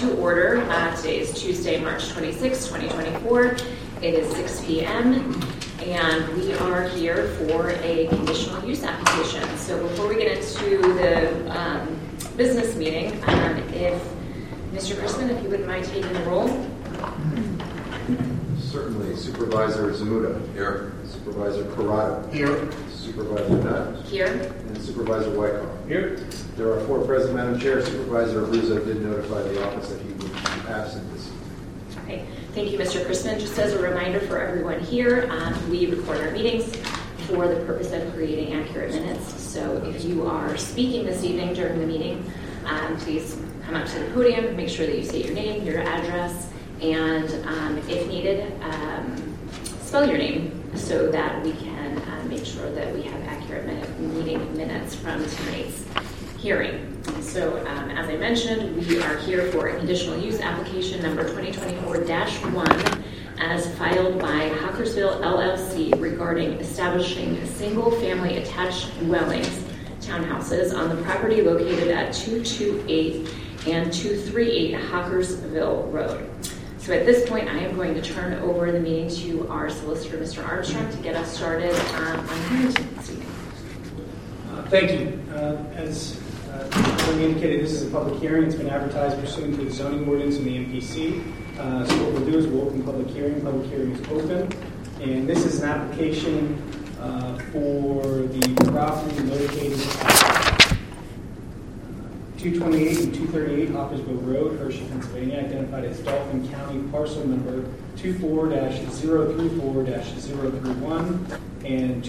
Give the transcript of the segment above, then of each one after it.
to order. Today is Tuesday, March 26, 2024. It is 6 p.m. and we are here for a conditional use application. So before we get into the business meeting, if Mr. Chrisman, if you wouldn't mind taking the roll. Certainly. Supervisor Zamuda. Here. Supervisor Corrado. Here. Supervisor Nutt. Here. And Supervisor Wyckoff. Here. There are 4 present, Madam Chair. Supervisor Abruzzo did notify the office that he would be absent this evening. Okay. Thank you, Mr. Chrisman. Just as a reminder for everyone here, we record our meetings for the purpose of creating accurate minutes. So if you are speaking this evening during the meeting, please come up to the podium, make sure that you say your name, your address, and if needed, spell your name so that we can make sure that we have accurate meeting minutes from tonight's hearing. So as I mentioned, we are here for a conditional use application number 2024-1 as filed by Hockersville LLC regarding establishing single-family attached dwellings, townhouses, on the property located at 228 and 238 Hockersville Road. So at this point, I am going to turn over the meeting to our solicitor, Mr. Armstrong, to get us started on hearing this evening. Thank you. As we indicated, this is a public hearing. It's been advertised pursuant to the zoning ordinance and the MPC. So what we'll do is we'll open public hearing. Public hearing is open. And this is an application for the property located at 228 and 238 Hockersville Road, Hershey, Pennsylvania, identified as Dauphin County parcel number 24-034-031 and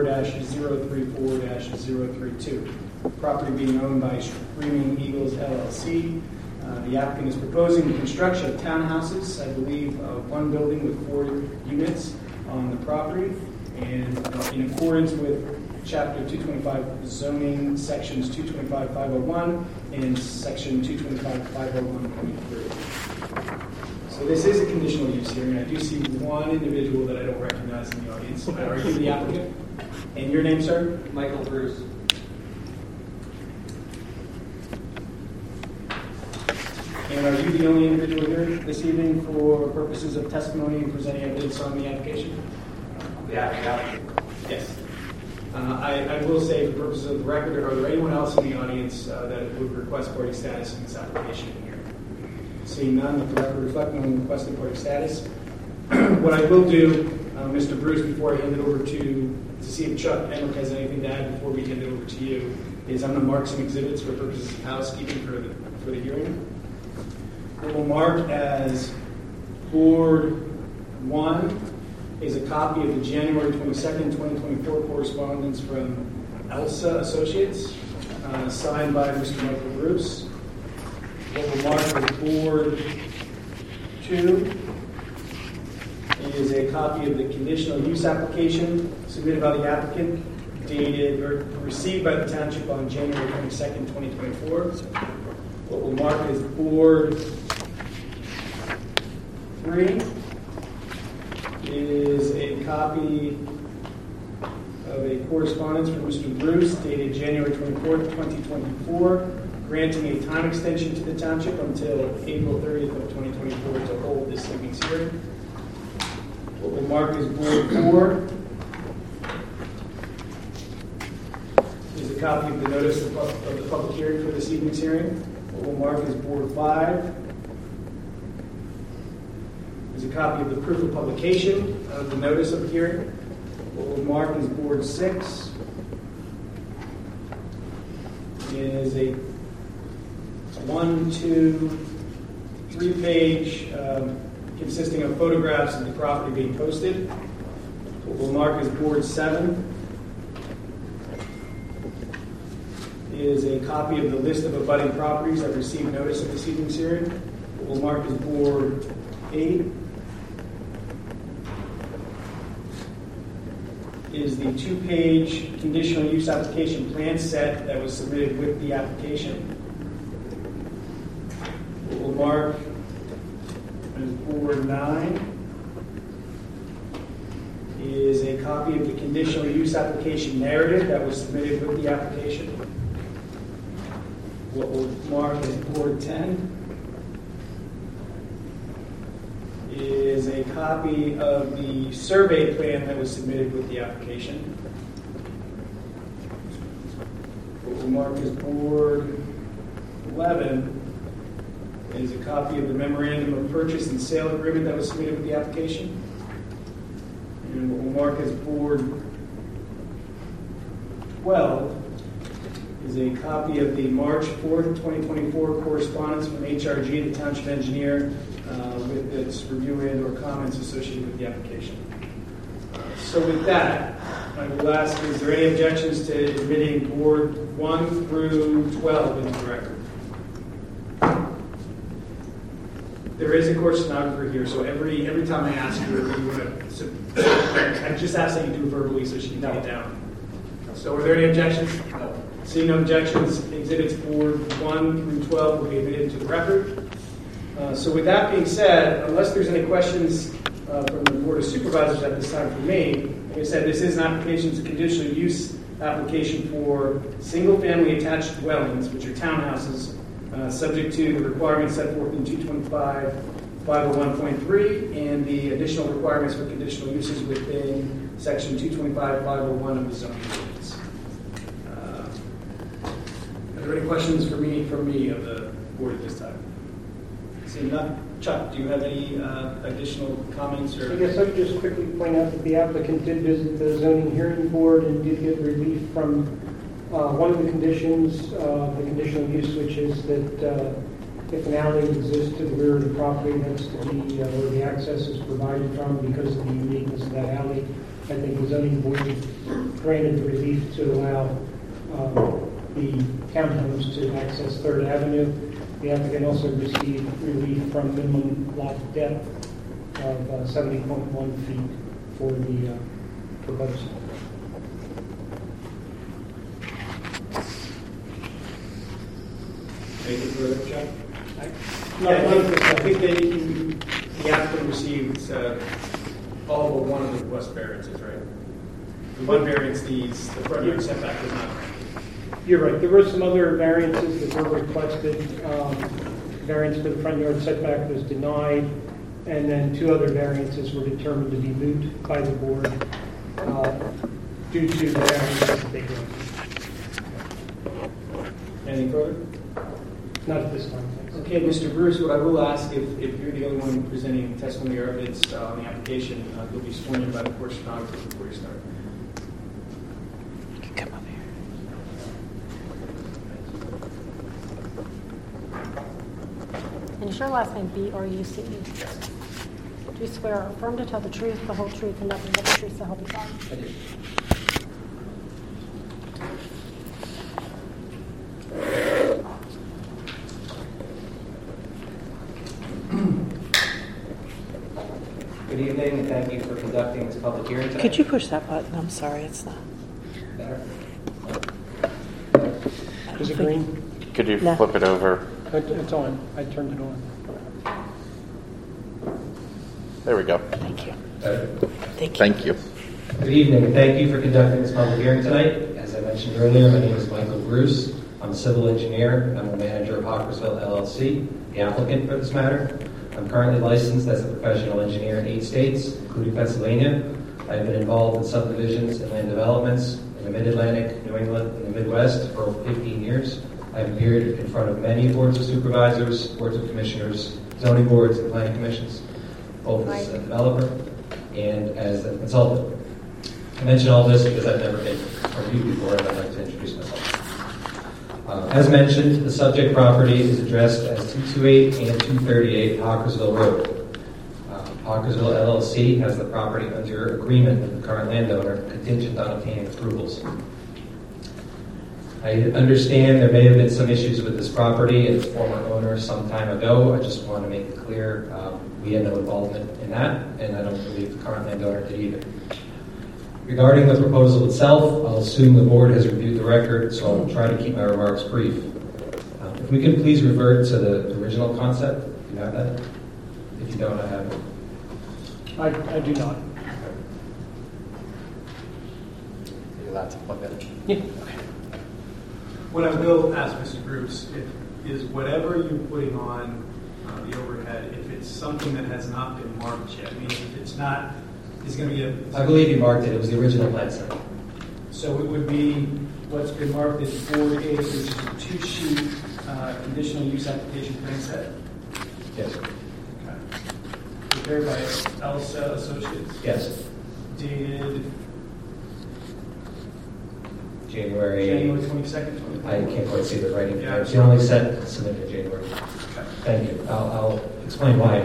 24-034-032. Property being owned by Screaming Eagles LLC. The applicant is proposing the construction of townhouses, I believe one building with 4 units on the property, and in accordance with Chapter 225 zoning, sections 225-501 and section 225-501.3. So this is a conditional use hearing. I do see one individual that I don't recognize in the audience. Are you the applicant? And your name, sir? Michael Bruce. And are you the only individual here this evening for purposes of testimony and presenting evidence on the application? Yeah. Yes. I will say, for purposes of the record, are there anyone else in the audience that would request party status in this application here? Seeing none, let the record reflect no one requesting party status. What I will do, Mr. Bruce, before I hand it over to see if Chuck Emmerich has anything to add before we hand it over to you, is I'm going to mark some exhibits for purposes of housekeeping for the hearing. We'll mark as Board 1 is a copy of the January 22nd, 2024 correspondence from Elsa Associates, signed by Mr. Michael Bruce. What we'll mark as Board 2 is a copy of the conditional use application submitted by the applicant, dated or received by the township on January 22nd, 2024. What we'll mark as Board 3 is a copy of a correspondence from Mr. Bruce dated January 24th, 2024, granting a time extension to the township until April 30th of 2024 to hold this evening's hearing. What we'll mark as Board 4 is a copy of the notice of the public hearing for this evening's hearing. What we'll mark as Board 5 is a copy of the proof of publication of the notice of the hearing. What we'll mark as Board 6 is a 1, 2, 3-page consisting of photographs of the property being posted. What we'll mark as Board 7 is a copy of the list of abutting properties that received notice of this evening's hearing. What we'll mark as Board 8 is the 2-page conditional use application plan set that was submitted with the application. What we'll mark as Board 9 is a copy of the conditional use application narrative that was submitted with the application. What we'll mark as Board 10 is a copy of the survey plan that was submitted with the application. What we'll mark as Board 11 is a copy of the memorandum of purchase and sale agreement that was submitted with the application. And what we'll mark as Board 12 is a copy of the March 4th, 2024 correspondence from HRG, the Township Engineer, with its review and or comments associated with the application. So with that, I will ask, is there any objections to admitting Board 1 through 12 into the record? There is a court stenographer here, so every time I ask you if you want to, I just ask that you do it verbally so she can take it down. So are there any objections? No. Seeing no objections, exhibits Board 1 through 12 will be admitted into the record. So with that being said, unless there's any questions from the Board of Supervisors at this time for me, like I said, this is an application, it's a conditional use application for single-family attached dwellings, which are townhouses, subject to the requirements set forth in 225-501.3 and the additional requirements for conditional uses within Section 225-501 of the zoning ordinance. Are there any questions from me of the board at this time? Seeing none. Chuck, do you have any additional comments? Or? I guess I would just quickly point out that the applicant did visit the zoning hearing board and did get relief from one of the conditions, the conditional use, which is that if an alley exists to the rear of the property, that's to be where the access is provided from because of the uniqueness of that alley. I think the zoning board granted the relief to allow the townhomes to access 3rd Avenue. The applicant also received relief from minimum lot depth of 70.1 feet for the proposed. Anything further, Chuck? I think the applicant received all but one of the request variances, right? The one variance, the front yard setback was not granted. You're right. There were some other variances that were requested. Variance for the front yard setback was denied, and then 2 other variances were determined to be moot by the board due to the variances that they granted. Anything further? Not at this time. Thanks. Okay, Mr. Bruce, what I will ask, if you're the only one presenting testimony or evidence on the application, you'll be sworn in by the court stenographer before you start. Come up here. And is your last name B-R-U-C-E? Yes. Do you swear or affirm to tell the truth, the whole truth, and nothing but the truth, so help you God? I do. Good evening, and thank you for conducting this public hearing tonight. Could you push that button? I'm sorry, it's not. Better? Is it green? Could you No. flip it over? It's on. I turned it on. There we go. Thank you. Thank you. Thank you. Good evening, and thank you for conducting this public hearing tonight. As I mentioned earlier, my name is Michael Bruce. I'm a civil engineer, and I'm the manager of Hawkersville LLC, the applicant for this matter. I'm currently licensed as a professional engineer in 8 states, including Pennsylvania. I've been involved in subdivisions and land developments in the Mid-Atlantic, New England, and the Midwest for over 15 years. I've appeared in front of many boards of supervisors, boards of commissioners, zoning boards, and planning commissions, both as a developer and as a consultant. I mention all this because I've never been reviewed before, and I'd like to introduce myself. As mentioned, the subject property is addressed as 228 and 238 Hawkersville Road. Hawkersville LLC has the property under agreement with the current landowner, contingent on obtaining approvals. I understand there may have been some issues with this property and its former owner some time ago. I just want to make it clear we had no involvement in that, and I don't believe the current landowner did either. Regarding the proposal itself, I'll assume the board has reviewed the record, so I'll try to keep my remarks brief. If we could please revert to the original concept. Do you have that? If you don't, I have it. I do not. Are you allowed to plug that in? Yeah. Okay. What I will ask Mr. Bruce is whatever you're putting on the overhead if it's something that has not been marked yet? I mean, if it's not, it's going to be a... I believe you marked it. It was the original plan set. So it would be what's been marked as 4A, which is a two-sheet conditional use application plan set. Yes. Okay. Prepared by Elsa Associates. Yes. Dated January 22nd. I can't quite see the writing. Yeah. It's the only set submitted in January. Okay. Thank you. I'll explain why.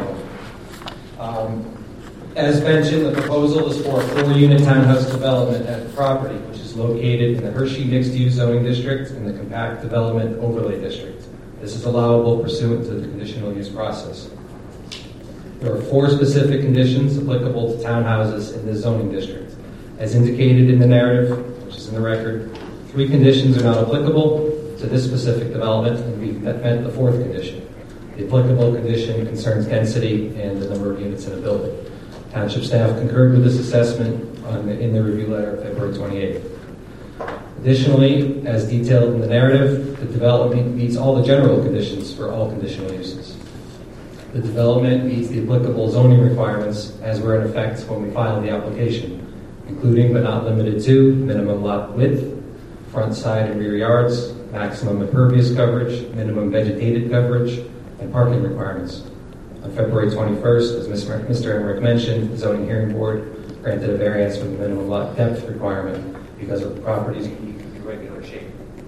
As mentioned, the proposal is for a 4-unit townhouse development at the property, which is located in the Hershey Mixed-Use Zoning District and the Compact Development Overlay District. This is allowable pursuant to the conditional use process. There are 4 specific conditions applicable to townhouses in this zoning district. As indicated in the narrative, which is in the record, 3 conditions are not applicable to this specific development, and we've met the 4th condition. The applicable condition concerns density and the number of units in a building. Township staff concurred with this assessment in the review letter of February 28th. Additionally, as detailed in the narrative, the development meets all the general conditions for all conditional uses. The development meets the applicable zoning requirements as were in effect when we filed the application, including but not limited to minimum lot width, front, side, and rear yards, maximum impervious coverage, minimum vegetated coverage, and parking requirements. On February 21st, as Mr. Emmerich mentioned, the Zoning Hearing Board granted a variance from the minimum lot depth requirement because of the property's unique irregular shape.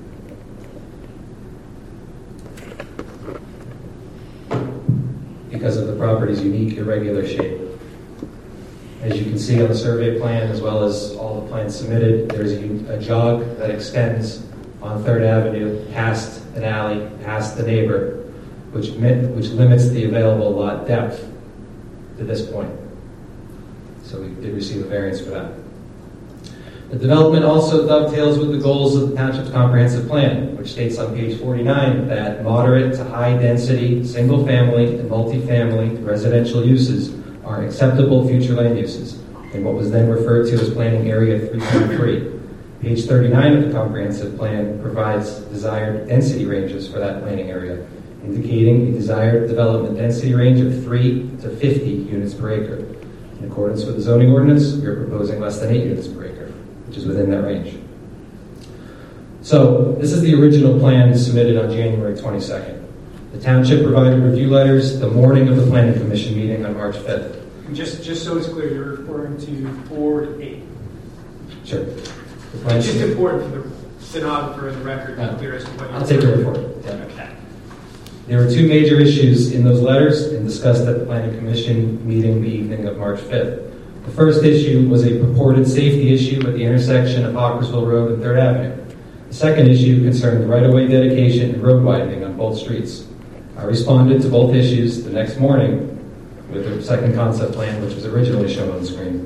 Because of the property's unique irregular shape. As you can see on the survey plan, as well as all the plans submitted, there's a jog that extends on 3rd Avenue past an alley, past the neighbor, which limits the available lot depth to this point. So we did receive a variance for that. The development also dovetails with the goals of the Township's comprehensive plan, which states on page 49 that moderate to high density, single family and multifamily residential uses are acceptable future land uses in what was then referred to as planning area 3.3. Page 39 of the comprehensive plan provides desired density ranges for that planning area, indicating a desired development density range of 3 to 50 units per acre. In accordance with the zoning ordinance, we are proposing less than 8 units per acre, which is within that range. So, this is the original plan submitted on January 22nd. The Township provided review letters the morning of the Planning Commission meeting on March 5th. And just so it's clear, you're referring to Board 8. Sure. It's just important for the stenographer and the record to be clear as to what you're I'll take your report. Yeah. Okay. There were 2 major issues in those letters and discussed at the Planning Commission meeting the evening of March 5th. The first issue was a purported safety issue at the intersection of Hawkersville Road and 3rd Avenue. The second issue concerned right-of-way dedication and road widening on both streets. I responded to both issues the next morning with the second concept plan, which was originally shown on the screen.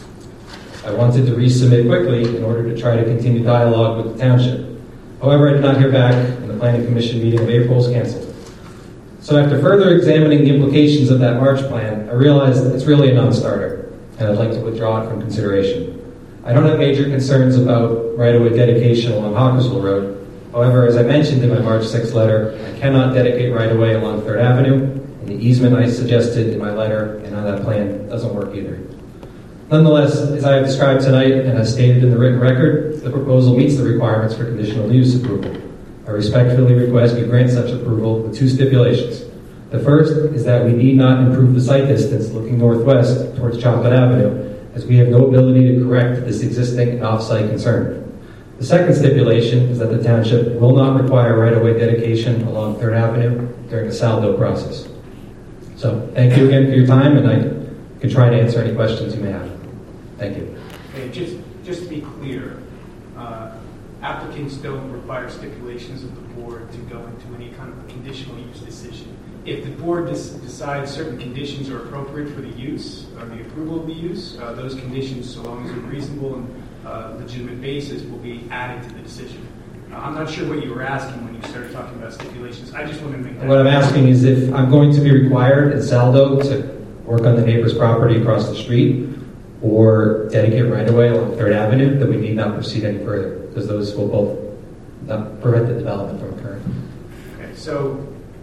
I wanted to resubmit quickly in order to try to continue dialogue with the Township. However, I did not hear back, and the Planning Commission meeting of April was canceled. So after further examining the implications of that March plan, I realized that it's really a non-starter, and I'd like to withdraw it from consideration. I don't have major concerns about right-of-way dedication along Hawkersville Road. However, as I mentioned in my March 6th letter, I cannot dedicate right-of-way along 3rd Avenue, and the easement I suggested in my letter and on that plan doesn't work either. Nonetheless, as I have described tonight and as stated in the written record, the proposal meets the requirements for conditional use approval. I respectfully request you grant such approval with 2 stipulations. The first is that we need not improve the site distance looking northwest towards Chocolate Avenue, as we have no ability to correct this existing off-site concern. The second stipulation is that the Township will not require right-of-way dedication along 3rd Avenue during the SALDO process. So, thank you again for your time, and I can try to answer any questions you may have. Thank you. Okay, just to be clear, applicants don't require stipulations of the board to go into any kind of conditional use decision. If the board decides certain conditions are appropriate for the use or the approval of the use, those conditions, so long as they're reasonable and legitimate basis, will be added to the decision. I'm not sure what you were asking when you started talking about stipulations. I just want to make that. What I'm asking is if I'm going to be required in Saldo to work on the neighbor's property across the street or dedicate right-of-way along 3rd Avenue, that we need not proceed any further, because those will both not prevent the development from occurring. Okay, so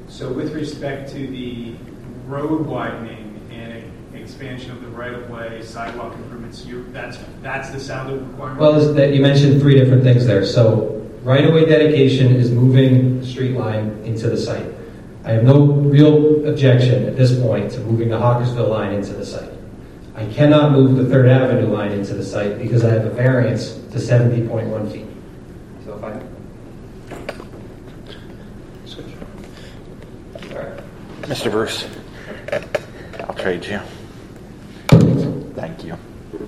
So with respect to the road widening and expansion of the right-of-way, sidewalk improvements, that's the SALDO requirement? Well, that you mentioned three different things there. So right-of-way dedication is moving the street line into the site. I have no real objection at this point to moving the Hawkersville line into the site. I cannot move the 3rd Avenue line into the site because I have a variance to 70.1 feet. So if I... Mr. Bruce, I'll trade you. Thank you.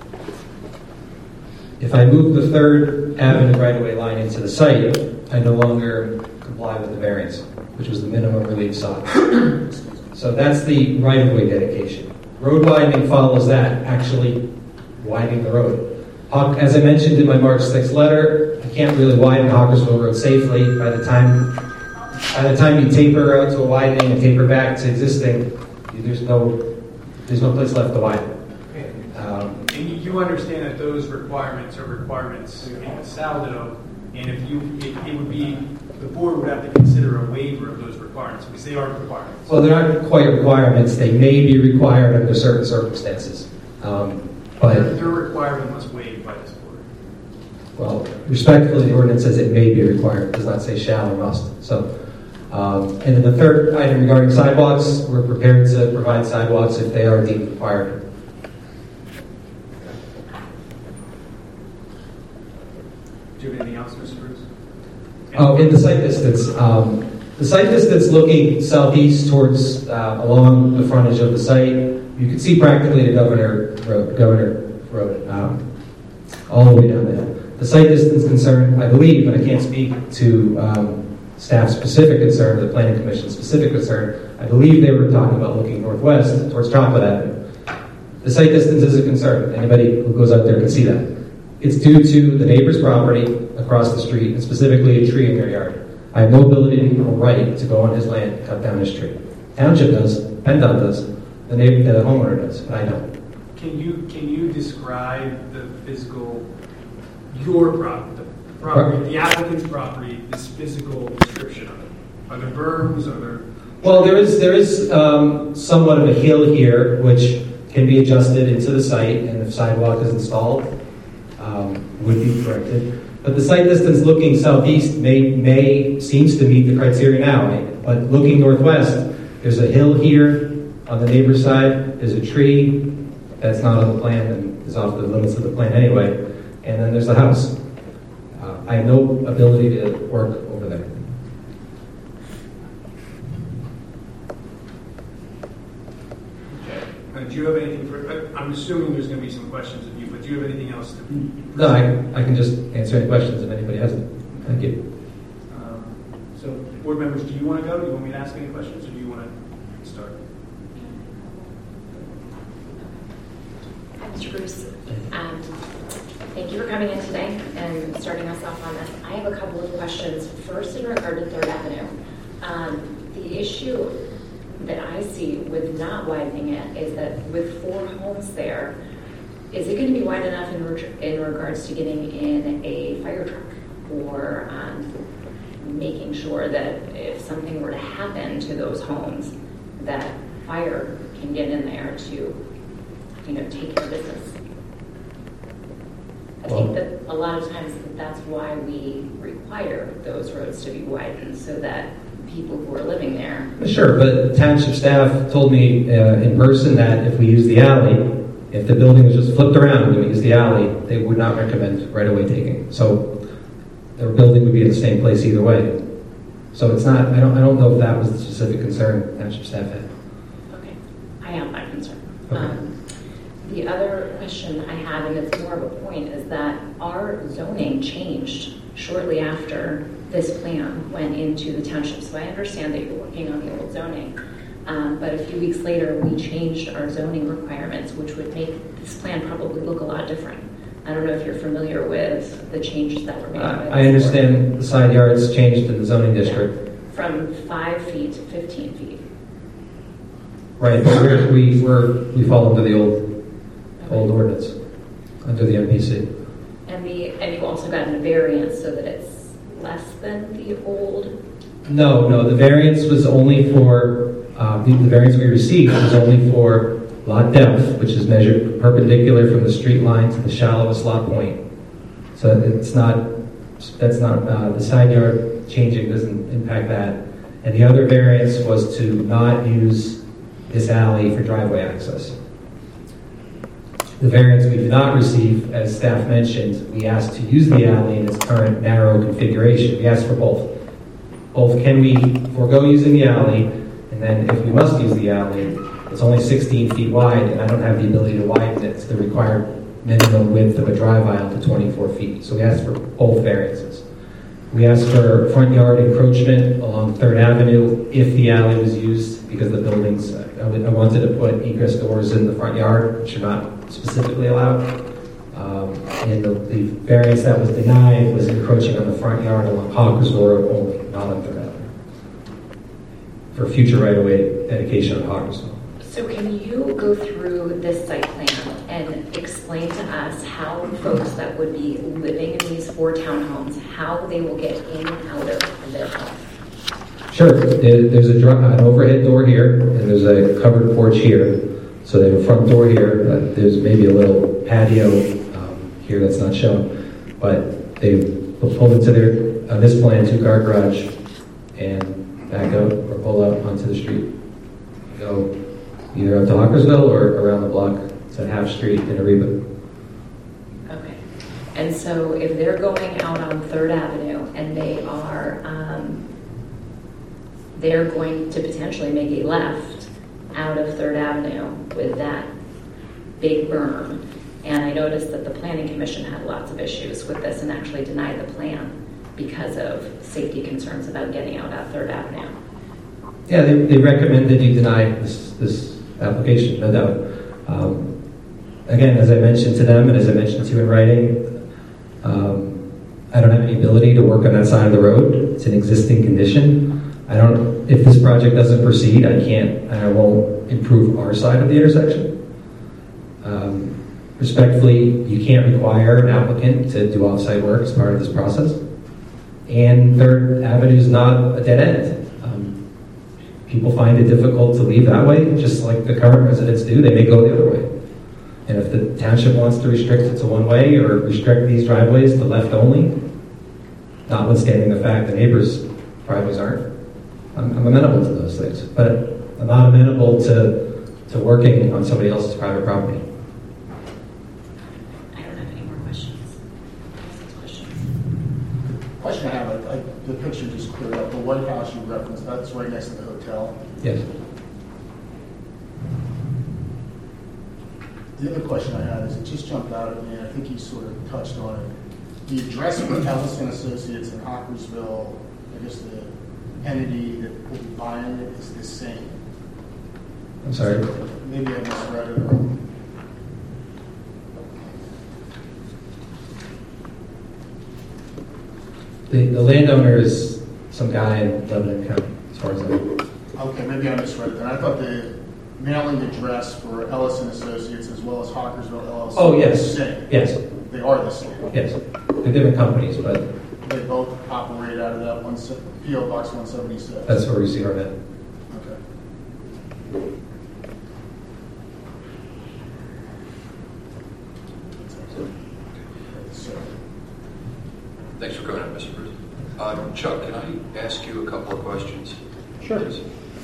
If I move the 3rd Avenue right-of-way line into the site, I no longer comply with the variance, which was the minimum relief sought. So that's the right-of-way dedication. Road widening follows that, actually widening the road. As I mentioned in my March 6th letter, I can't really widen Hawkersville Road safely. By the time you taper out to a widening and taper back to existing, there's no place left to widen. And you understand that those requirements are requirements in the SALDO, and it would be, the board would have to consider a waiver of those requirements because they are requirements. Well, they're not quite requirements. They may be required under certain circumstances. But their requirement was waived by this board. Well, respectfully, the ordinance says it may be required. It does not say shall or must. So, and then the third item regarding sidewalks, we're prepared to provide sidewalks if they are deemed required. Do you have anything else, Mr. Bruce? Oh, in the site distance. The site distance looking southeast towards along the frontage of the site, you can see practically the Governor Road, all the way down there. The site distance concern, I believe, and I can't speak to staff specific concern, the Planning Commission specific concern, I believe they were talking about looking northwest towards Chocolate Avenue. The site distance is a concern. Anybody who goes out there can see that. It's due to the neighbor's property across the street, and specifically a tree in their yard. I have no ability or right to go on his land and cut down his tree. Township does, PennDOT does, the homeowner does, but I don't. Can you describe the physical, your property, the applicant's property, this physical description of it? Are there berms? Are there? Well, there is somewhat of a hill here, which can be adjusted into the site, and if sidewalk is installed, would be corrected. But the site distance looking southeast seems to meet the criteria now. But looking northwest, there's a hill here on the neighbor's side. There's a tree that's not on the plan and is off the limits of the plan anyway. And then there's the house. I have no ability to work over there. Okay. Do you have anything for? I'm assuming there's going to be some questions of you, but do you have anything else to? No, I can just answer any questions if anybody has them. Thank you. So, board members, do you want to go? Do you want me to ask any questions, or do you want to start? Hi, Mr. Bruce. Thank you for coming in today and starting us off on this. I have a couple of questions. First, in regard to 3rd Avenue. The issue that I see with not widening it is that with 4 homes there, is it going to be wide enough in regards to getting in a fire truck or making sure that if something were to happen to those homes, that fire can get in there to, take care of business? I think that a lot of times that's why we require those roads to be widened, so that people who are living there. Sure, but township staff told me in person that if we use the alley, if the building was just flipped around and we use the alley, they would not recommend right-of-way taking. So their building would be in the same place either way. So it's not. I don't know if that was the specific concern township staff had. Okay, I have that concern. Okay. The other question I have, and it's more of a point, is that our zoning changed shortly after this plan went into the township. So I understand that you're working on the old zoning, but a few weeks later we changed our zoning requirements, which would make this plan probably look a lot different. I don't know if you're familiar with the changes that were made. I understand the side yards changed in the zoning district. From 5 feet to 15 feet. Right, but we fall under the old ordinance, under the MPC. And you also got a variance so that it's less than the old No, the variance was only for, the variance we received was only for lot depth, which is measured perpendicular from the street line to the shallowest lot point. So that's not, the side yard changing doesn't impact that. And the other variance was to not use this alley for driveway access. The variance we did not receive, as staff mentioned, we asked to use the alley in its current narrow configuration. We asked for both. Both, can we forego using the alley, and then if we must use the alley, it's only 16 feet wide, and I don't have the ability to widen it to the required minimum width of a drive aisle to 24 feet. So we asked for both variances. We asked for front yard encroachment along 3rd Avenue if the alley was used, because the buildings, I wanted to put egress doors in the front yard, which are not specifically allowed. And the variance that was denied was encroaching on the front yard along Hawkersville Road only, not on 3rd Avenue. For future right-of-way dedication on Hawkersville. So can you go through this site plan and explain to us how folks that would be living in these 4 townhomes, how they will get in and out of their home? Sure. There's an overhead door here, and there's a covered porch here. So they have a front door here. There's maybe a little patio here that's not shown. But they pull into their, on this plan, 2-car garage, and back out or pull out onto the street. Go either out to Hawkersville or around the block to Half Street in Ariba. Okay. And so if they're going out on 3rd Avenue and they are, they're going to potentially make a left out of 3rd Avenue with that big berm. And I noticed that the Planning Commission had lots of issues with this and actually denied the plan because of safety concerns about getting out at 3rd Avenue. Yeah, they recommended you deny this application, no doubt. Again, as I mentioned to them and as I mentioned to you in writing, I don't have any ability to work on that side of the road. It's an existing condition. If this project doesn't proceed, I won't improve our side of the intersection. Respectfully, you can't require an applicant to do off-site work as part of this process. And 3rd Avenue is not a dead end. People find it difficult to leave that way, just like the current residents do. They may go the other way. And if the township wants to restrict it to one way or restrict these driveways to left only, notwithstanding the fact the neighbors' driveways aren't, I'm amenable to those things. But I'm not amenable to working on somebody else's private property. I don't have any more questions. Question I have, the picture just cleared up. The White House you referenced, that's right next to the hotel. Yes. The other question I had is, it just jumped out at me, and I think you sort of touched on it. The address for Ellison Associates in Hawkersville, I guess the entity that will be buying it is the same. I'm sorry. Maybe I misread it or... The landowner is some guy in Lebanon County, as far as I know. Okay, maybe I misread it then. I thought the mailing address for Ellison Associates as well as Hawkersville LLC was the same. Yes. They are the same. Yes. They're different companies, but They both operate out of that P.O. Box 176. that's where we see our net. Okay. Thanks for coming up, Mr. Bruce. Chuck, can I ask you a couple of questions? Sure. Please?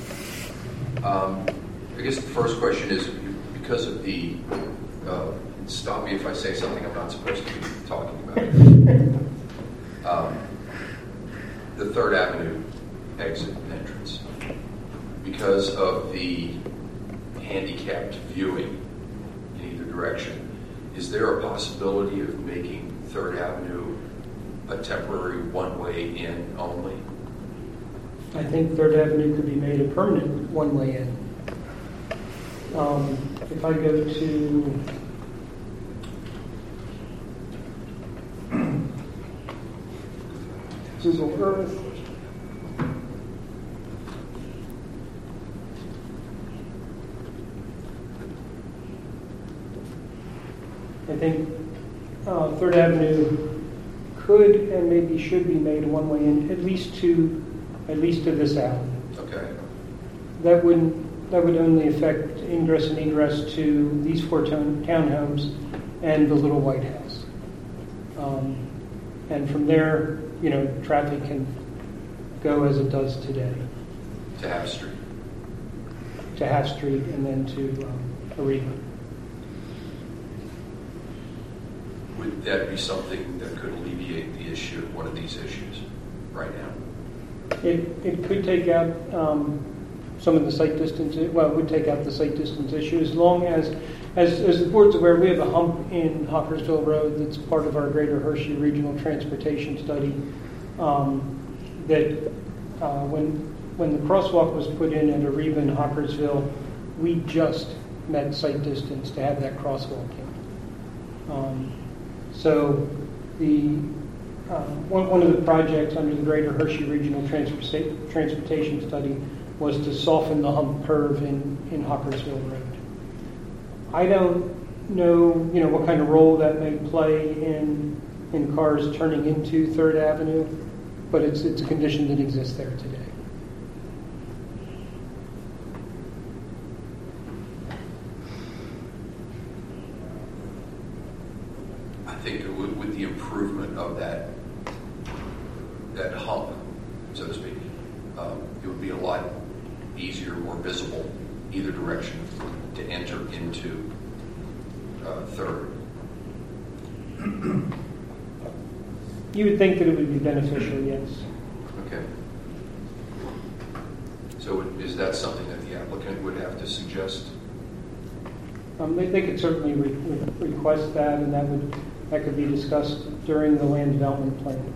I guess the first question is, because of the, stop me if I say something I'm not supposed to be talking about, the 3rd Avenue exit and entrance, because of the handicapped viewing in either direction, is there a possibility of making 3rd Avenue a temporary one-way in only? I think 3rd Avenue could be made a permanent one-way in. If I go to Google Earth, I think 3rd Avenue could and maybe should be made a one-way in, at least to at least to this alley. Okay. That would only affect ingress and egress to these 4 townhomes and the little White House. And from there, traffic can go as it does today. To Half Street. To Half Street and then to Ariba. Would that be something that could alleviate the issue, one of these issues, right now? It could take out some of the site distance. Well, it would take out the site distance issue as long as the board's aware, we have a hump in Hawkersville Road that's part of our Greater Hershey Regional Transportation Study. That when the crosswalk was put in at Ariba and Hawkersville, we just met site distance to have that crosswalk in. So one of the projects under the Greater Hershey Regional Transportation Study was to soften the hump curve in Hawkersville Road. I don't know, what kind of role that may play in cars turning into 3rd Avenue, but it's a condition that exists there today. I think with the improvement of that hump, so to speak, it would be a lot easier, more visible, either direction to enter into 3rd. You would think that it would be beneficial, yes. Okay. So is that something that the applicant would have to suggest? They could certainly request that, and that could be discussed during the land development plan.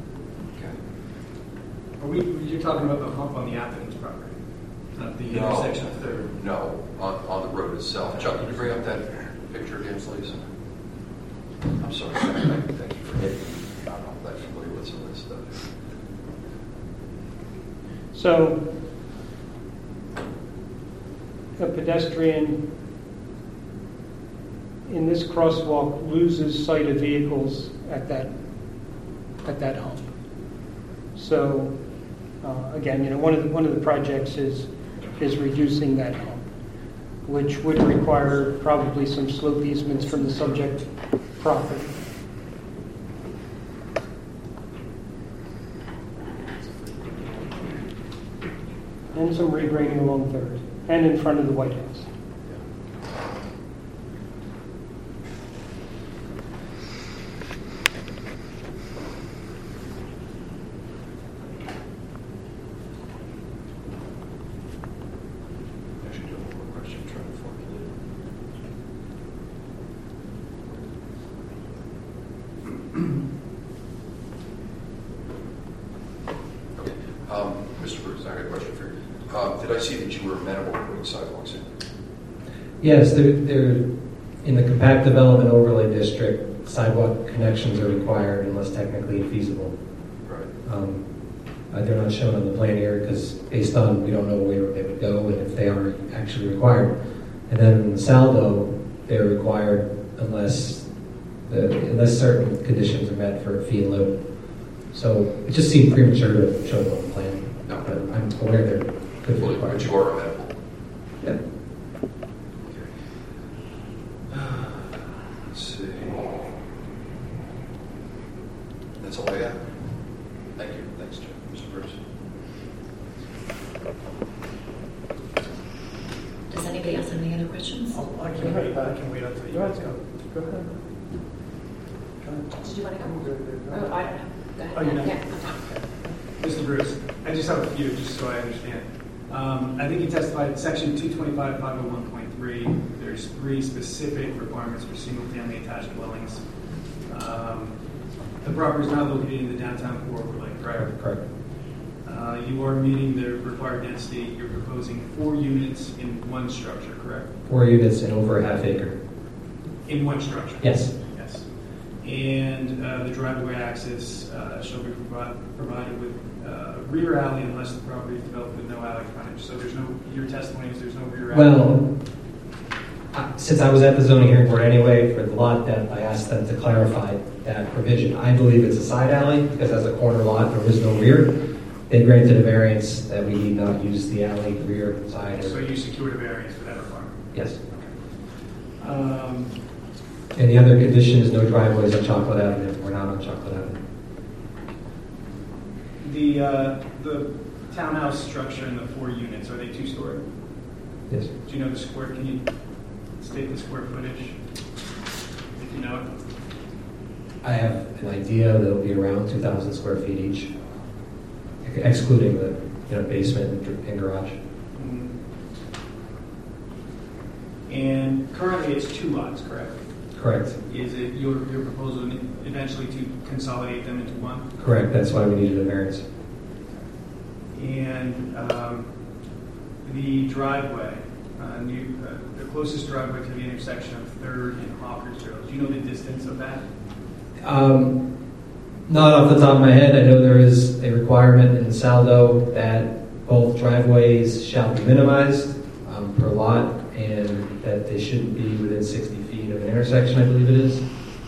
Okay. You're talking about the hump on the applicant's property, not the intersection of 3rd? No, on the road itself. Chuck, can you bring up that picture again, please? I'm sorry. Thank you for getting me. I'm not that familiar with some of this stuff. So, a pedestrian in this crosswalk loses sight of vehicles at that hump. So, again, one of the projects is reducing that hump, which would require probably some slope easements from the subject property. And some regrading along 3rd and in front of the White House. Actually, do have one more question. I'm trying to formulate. Okay. Mr. Bruce, I got a question for you. Did I see that you were amenable to putting sidewalks in? Yes, they're in the compact development overlay district. Sidewalk connections are required unless technically feasible. Right. They're not shown on the plan here because based on we don't know where they would go and if they are actually required. And then in the Saldo, they're required unless certain conditions are met for a fee and load. So it just seemed premature to show them on the plan. No. But I'm aware they're could be required. But you are amenable. Yeah. Let's see. That's all I got. Thank you. Thanks, Jeff. Mr. Bruce. Does anybody else have any other questions? I can wait until you guys go. Go ahead. Did you want to go? Oh, I don't know. Go ahead. Oh, you're not? Yeah. Mr. Bruce, I just have a few, just so I understand. I think you testified section 225.501.3. There's 3 specific requirements for single-family attached dwellings. The property is not located in the downtown core overlay, correct? Correct. You are meeting the required density. You're proposing 4 units in one structure, correct? 4 units and over a half acre. In one structure? Yes. Yes. And the driveway access shall be provided with rear alley unless the property is developed with no alley frontage. So there's no, your testimony is there's no rear alley. Well, since I was at the zoning hearing board anyway for the lot that I asked them to clarify that provision. I believe it's a side alley because as a corner lot there is no rear. They granted a variance that we need not use the alley rear side. So you secured a variance for that requirement? Yes. Um, And the other condition is no driveways on Chocolate Avenue. We're not on Chocolate Avenue. The townhouse structure and the 4 units, are they 2-story? Yes. Do you know the square, can you state the square footage, if you know it? I have an idea that it'll be around 2,000 square feet each, excluding the basement and garage. And currently it's 2 lots, correct? Correct. Is it your proposal eventually to consolidate them into 1? Correct. That's why we needed a variance. And the driveway, the closest driveway to the intersection of 3rd and Hawkersville, do you know the distance of that? Not off the top of my head. I know there is a requirement in Saldo that both driveways shall be minimized per lot, and that they shouldn't be within 60 feet of an intersection, I believe it is.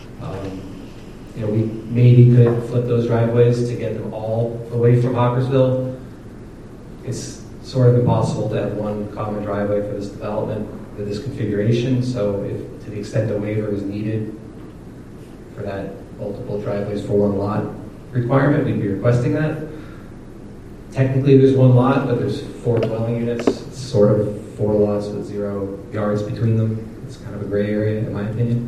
We maybe could flip those driveways to get them all away from Hawkersville. It's sort of impossible to have one common driveway for this development with this configuration, so if to the extent a waiver is needed for that multiple driveways for 1 lot requirement, we'd be requesting that. Technically there's 1 lot, but there's 4 dwelling units. It's sort of 4 lots with 0 yards between them. It's kind of a gray area in my opinion.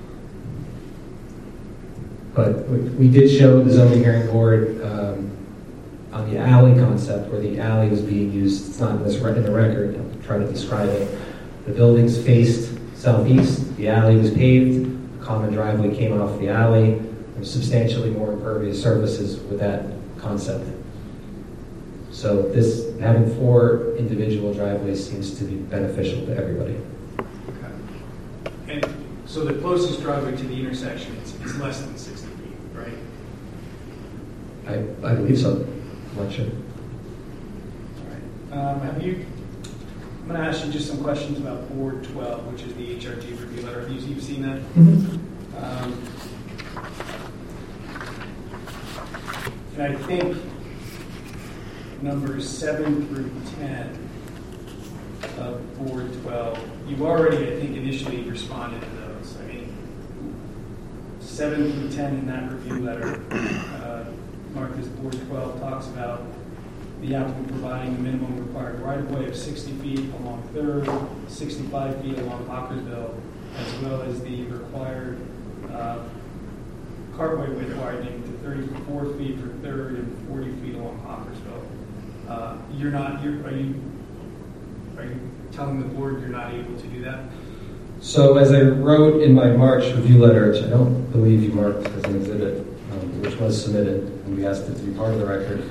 But we did show the zoning hearing board on the alley concept where the alley was being used. It's not in the record. I'm trying to describe it. The buildings faced southeast. The alley was paved. A common driveway came off the alley. There's substantially more impervious surfaces with that concept. So this having 4 individual driveways seems to be beneficial to everybody. Okay. And so the closest driveway to the intersection is less than 60 feet, right? I believe so. I'm not sure. All right. I'm going to ask you just some questions about Board 12, which is the HRG review letter. Have you seen that? Mm-hmm. And I think numbers 7 through 10 of Board 12, you've already, I think, initially responded to those. I mean, 7 through 10 in that review letter, marked as Board 12, talks about the applicant providing the minimum required right-of-way of 60 feet along 3rd, 65 feet along Hawkersville, as well as the required cartway width widening to 34 feet for 3rd and 40 feet along Hawkersville. Are you telling the board you're not able to do that? So as I wrote in my March review letter, which I don't believe you marked as an exhibit, which was submitted, and we asked it to be part of the record,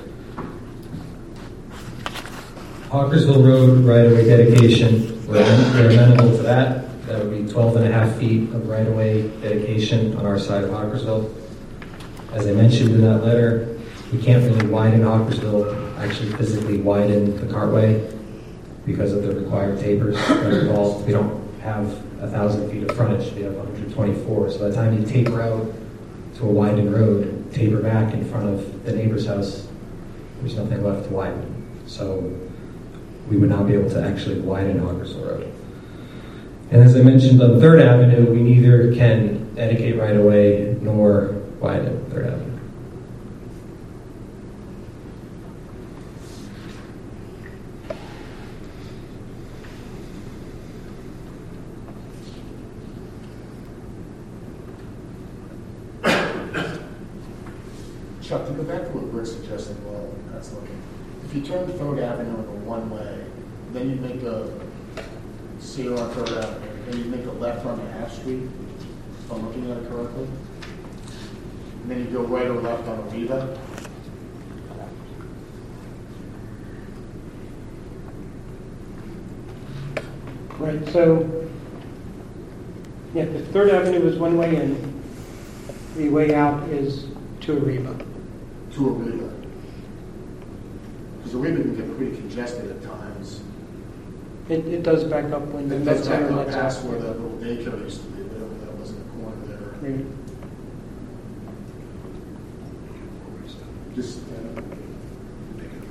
Hawkersville Road right-of-way dedication, we're amenable to that. That would be 12.5 feet of right-of-way dedication on our side of Hawkersville. As I mentioned in that letter, we can't really widen Hawkersville, actually physically widen the cartway because of the required tapers that are involved. We don't have 1,000 feet of frontage, we have 124. So by the time you taper out to a widened road, taper back in front of the neighbor's house, there's nothing left to widen. So we would not be able to actually widen Hawkersville Road. And as I mentioned on 3rd Avenue, we neither can dedicate right away nor widen 3rd Avenue. Chuck, to go back to what Rick suggested while that's looking, if you turn 3rd Avenue into one-way, then you make a, say you're on 3rd Avenue, then you make a left onto Half Street, if I'm looking at it correctly, and then you go right or left on Aviva. Right, so, yeah, the 3rd Avenue is one way in, the way out is to Ariba. To Aviva. Because Aviva can get pretty congested at times. It does back up when the It Met does back Center up lets past out. where that little daycare used to be, that was in the corner there. Right. Just,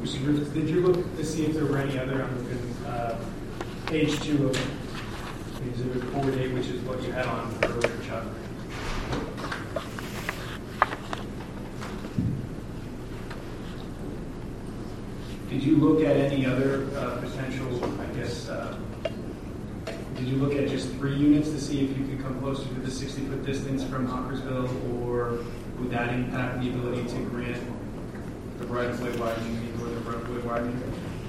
Mr. Bruce, did you look to see if there were any other, I'm looking, page 2 of Exhibit 4A, which is what you had on earlier, Chuck. Did you look at any other potential, did you look at just 3 units to see if you could come closer to the 60-foot distance from Hawkersville, or would that impact the ability to grant the right-of-way widening or the roadway widening?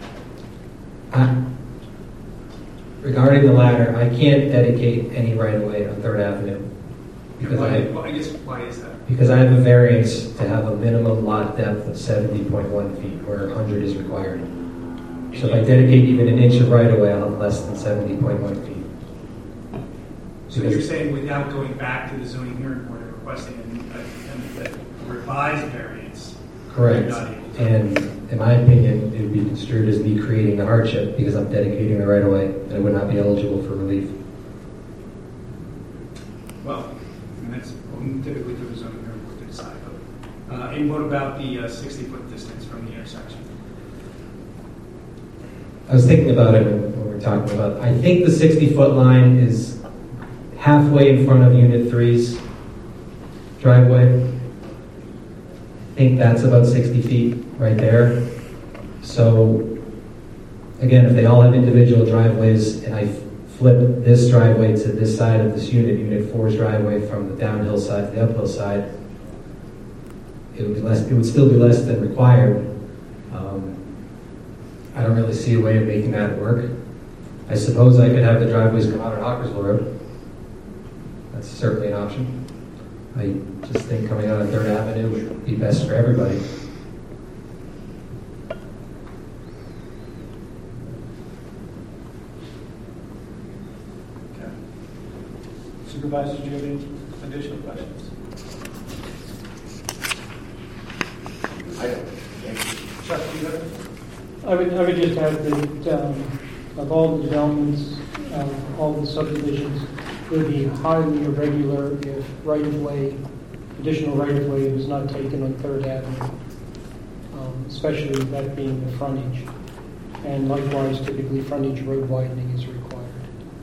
Regarding the latter, I can't dedicate any right-of-way on 3rd Avenue. Because why is that? Because I have a variance to have a minimum lot depth of 70.1 feet, where 100 is required. So if I dedicate even an inch of right-of-way, I'll have less than 70.1 feet. So you're saying without going back to the zoning hearing board and requesting a revised variance? Correct. And in my opinion, it would be construed as me creating the hardship because I'm dedicating the right-of-way, and I would not be eligible for relief. Well, that's typically for the zoning hearing board to decide. And what about the 60-foot distance from the intersection? I was thinking about it when we were talking about. I think the 60-foot line is halfway in front of Unit 3's driveway. I think that's about 60 feet right there. So, again, if they all have individual driveways and I flip this driveway to this side of this unit, Unit 4's driveway from the downhill side to the uphill side, it would be less. It would still be less than required. I don't really see a way of making that work. I suppose I could have the driveways come out on Hawkersville Road. That's certainly an option. I just think coming out on 3rd Avenue would be best for everybody. Okay. Supervisors, do you have any additional questions? I don't. Thank you. Chuck, do you have any? I would just add that of all the developments, all the subdivisions, it would be highly irregular if additional right-of-way was not taken on 3rd Avenue, especially that being the frontage. And likewise, typically frontage road widening is required.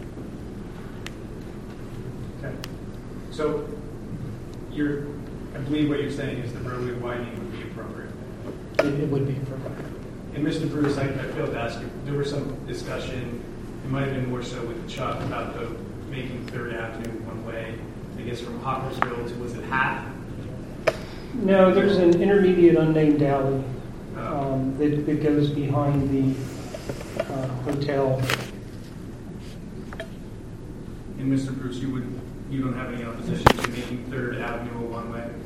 Okay. So, I believe what you're saying is the roadway widening would be appropriate. It would be appropriate. And Mr. Bruce, I failed to ask you, there was some discussion, it might have been more so with Chuck, about making 3rd Avenue one way, I guess from Hawkersville to, was it half? No, there's an intermediate unnamed alley that goes behind the hotel. And Mr. Bruce, you don't have any opposition to making 3rd Avenue a one way?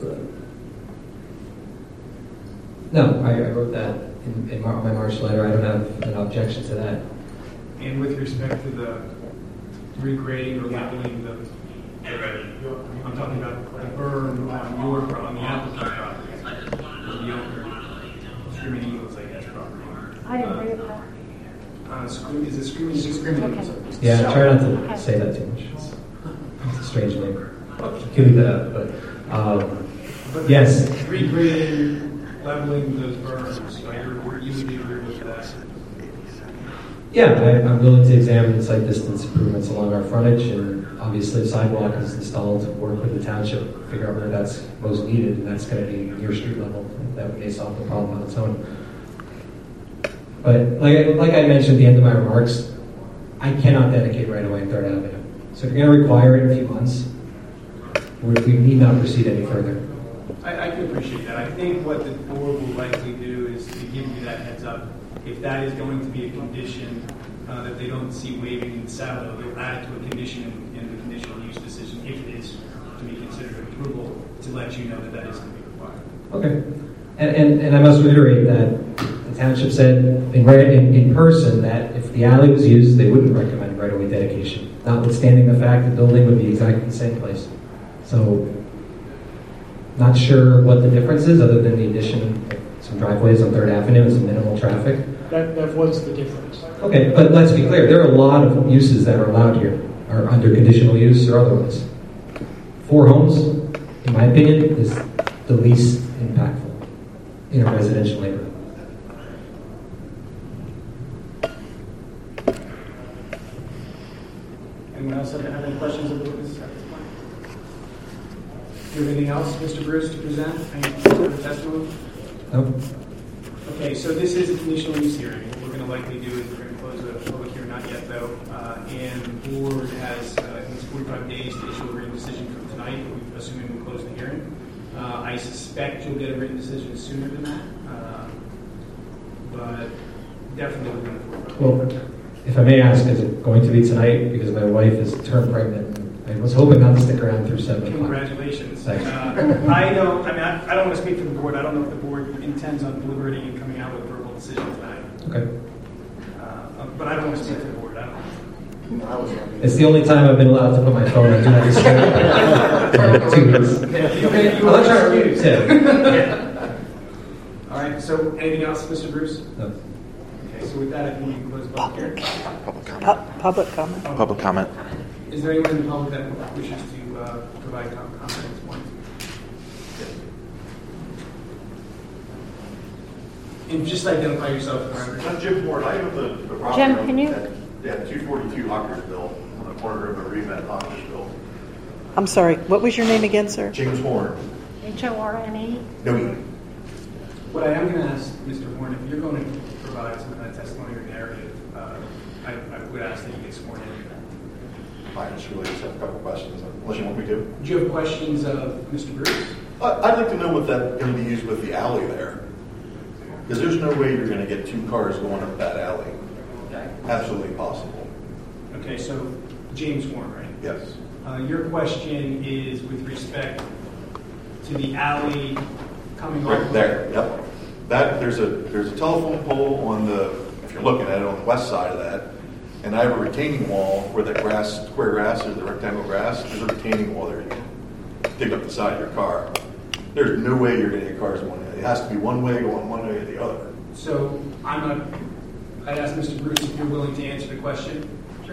No, I wrote that in my March letter. I don't have an objection to that. And with respect to the regrading or leveling I'm talking about the berm on the applicant's property, or the owner, Screaming Eagles, I guess, property. I didn't agree with that. Is it Screaming Eagles? Okay. Yeah, try not to say that too much. It's a strange name. Can leave that out, but yes. Regrading, leveling those berms, you would be agree with that? Yeah, I'm willing to examine the site distance improvements along our frontage, and obviously if sidewalk is installed, work with the township, figure out whether that's most needed, and that's going to be near street level. That may solve the problem on its own. But like I mentioned at the end of my remarks, I cannot dedicate right away in 3rd Avenue. So if you're going to require it in a few months, we need not proceed any further. I can appreciate that. I think what the board will likely do is to give you that heads up. If that is going to be a condition that they don't see waiving in Saddle, they'll add it to a condition in the conditional use decision, if it is to be considered approval, to let you know that that is going to be required. Okay. And I must reiterate that the township said in person that if the alley was used, they wouldn't recommend right-of-way dedication, notwithstanding the fact the building would be exactly the same place. So, not sure what the difference is other than the addition of some driveways on 3rd Avenue and some minimal traffic. That was the difference. Okay, but let's be clear. There are a lot of uses that are allowed here, or under conditional use or otherwise. 4 homes, in my opinion, is the least impactful in a residential neighborhood. Anyone else have any questions of the witness at this point? Do you have anything else, Mr. Bruce, to present? Any further testimony? Nope. Okay, so this is a conditional use hearing. What we're going to likely do is we're going to close the public hearing, not yet though, and the board has at least 45 days to issue a written decision from tonight, assuming we close the hearing. I suspect you'll get a written decision sooner than that, but definitely we're going to. Well, if I may ask, is it going to be tonight? Because my wife is turned pregnant. I was hoping not to stick around through 7 o'clock. Congratulations. Thanks. I don't want to speak for the board. I don't know if the board intends on deliberating and coming out with a verbal decision tonight. Okay. But I don't want to speak for the board. It's the only time I've been allowed to put my phone on Do Not Disturb. For 2 weeks. You I'll try to read it. All right. So anything else, Mr. Bruce? No. Okay. So with that, I think we can close the public hearing. Public comment. Public comment. Is there anyone in the public that wishes to provide comment at this point? And just identify yourself for the record. I'm Jim Ford. I own the property. Jim, can you? At 242 Hawkersville, on the corner of Arima and Hawkersville. I'm sorry. What was your name again, sir? James Horn. HORNE? No, What I am going to ask, Mr. Horn, if you're going to provide some kind of testimony or narrative, I would ask that you get sworn in. I just really just have a couple questions, unless you want me to. Do you have questions of Mr. Bruce? I'd like to know what that's going to be used with the alley there. Because there's no way you're going to get 2 cars going up that alley. Absolutely possible. Okay, so James Horn, right? Yes. Your question is with respect to the alley coming Right over there. Yep. There's a telephone pole on the, if you're looking at it, on the west side of that. And I have a retaining wall where the square grass is, the rectangle grass. There's a retaining wall there. You can dig up the side of your car. There's no way you're going to get cars going. It has to be one way going one way or the other. So I'd ask Mr. Bruce if you're willing to answer the question. Sure.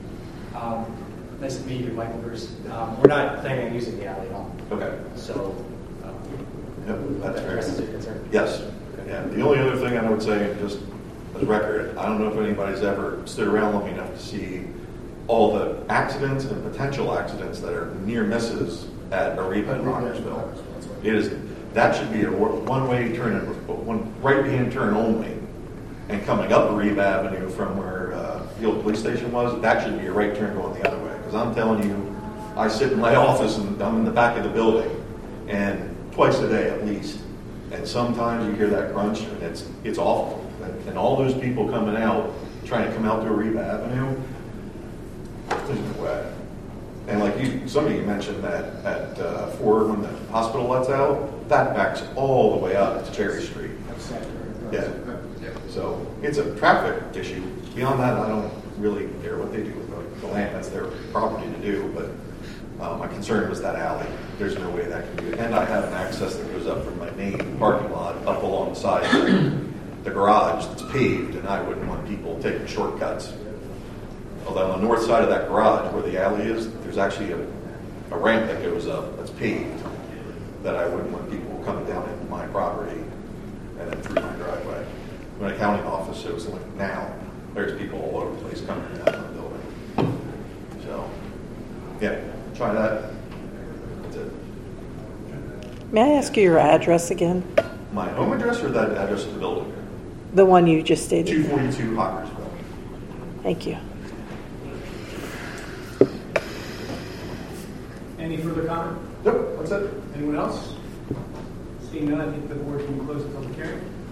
Nice to meet you, Michael Bruce. We're not planning on using the alley at all. Okay. So, Yep, that's that addresses your concern. Yes. Yeah. The only other thing I would say, just as a record, I don't know if anybody's ever stood around long enough to see all the accidents and potential accidents that are near misses at Arima and Rockersville. That should be a one-way turn, one right-hand turn only. And coming up Arima Avenue from where the old police station was, that should be a right turn going the other way. Because I'm telling you, I sit in my office and I'm in the back of the building, and twice a day at least. And sometimes you hear that crunch, and it's awful. And all those people coming out, trying to come out to Arima Avenue, there's no way. And like somebody mentioned that at Ford, when the hospital lets out, that backs all the way up to Cherry Street. Yeah. So it's a traffic issue. Beyond that, I don't really care what they do with the land. That's their property to do. But my concern was that alley. There's no way that can do it. And I have an access that goes up from my main parking lot up along the side of the garage that's paved, and I wouldn't want people taking shortcuts. Although on the north side of that garage where the alley is, there's actually a ramp that goes up that's paved that I wouldn't want people coming down into my property and then through my driveway. When accounting office shows like now, there's people all over the place coming in and out of the building. So, yeah, try that. That's it. May I ask you your address again? My home address or that address of the building? The one you just stated. 242 Hawkersville. Thank you. Any further comment? Nope, that's it. Anyone else? Seeing none, I think the board can close the public hearing.